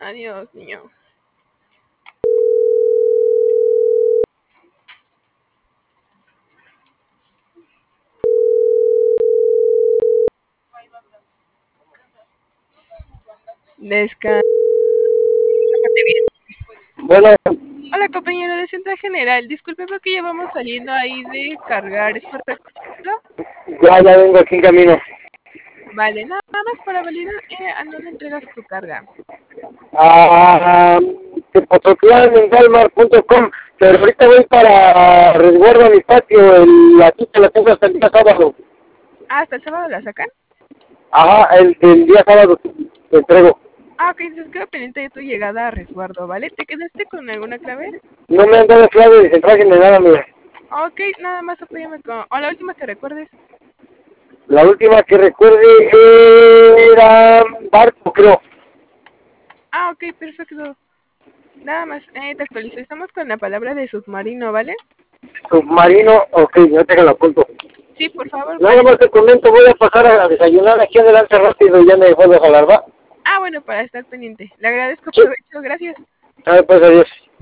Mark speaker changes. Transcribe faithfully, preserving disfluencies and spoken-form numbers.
Speaker 1: Adiós, niño. Descansa.
Speaker 2: Bueno,
Speaker 1: Hola, compañero de Central General. Disculpe porque ya vamos saliendo ahí de cargar, ¿es correcto?
Speaker 2: ya, ya vengo aquí en camino.
Speaker 1: Vale, nada más para validar eh, a dónde entregas tu carga.
Speaker 2: A Tepoztlán en Walmart punto com, pero ahorita voy para resguardo a mi patio, el, la cita la tengo hasta el día sábado.
Speaker 1: Ah, ¿hasta el sábado la sacan?
Speaker 2: Ajá, el, el día sábado te entrego.
Speaker 1: Ah, ok, entonces quedo pendiente de tu llegada a resguardo, ¿vale? ¿Te quedaste con alguna clave?
Speaker 2: No me han dado clave de Central General, amiga.
Speaker 1: Ok, nada más apóyame con... O la última que recuerdes.
Speaker 2: La última que recuerde era Barco, creo.
Speaker 1: Ah, ok, perfecto. Nada más, eh, te actualizo. Estamos con la palabra de submarino, ¿vale?
Speaker 2: Submarino, ok, yo te lo apunto.
Speaker 1: Sí, por favor,
Speaker 2: Nada
Speaker 1: vale.
Speaker 2: más te comento, voy a pasar a desayunar aquí adelante rápido y ya me vuelvo a jalar, ¿va?
Speaker 1: Ah, bueno, para estar pendiente. Le agradezco,
Speaker 2: Sí.
Speaker 1: provecho, gracias.
Speaker 2: A ver, pues adiós.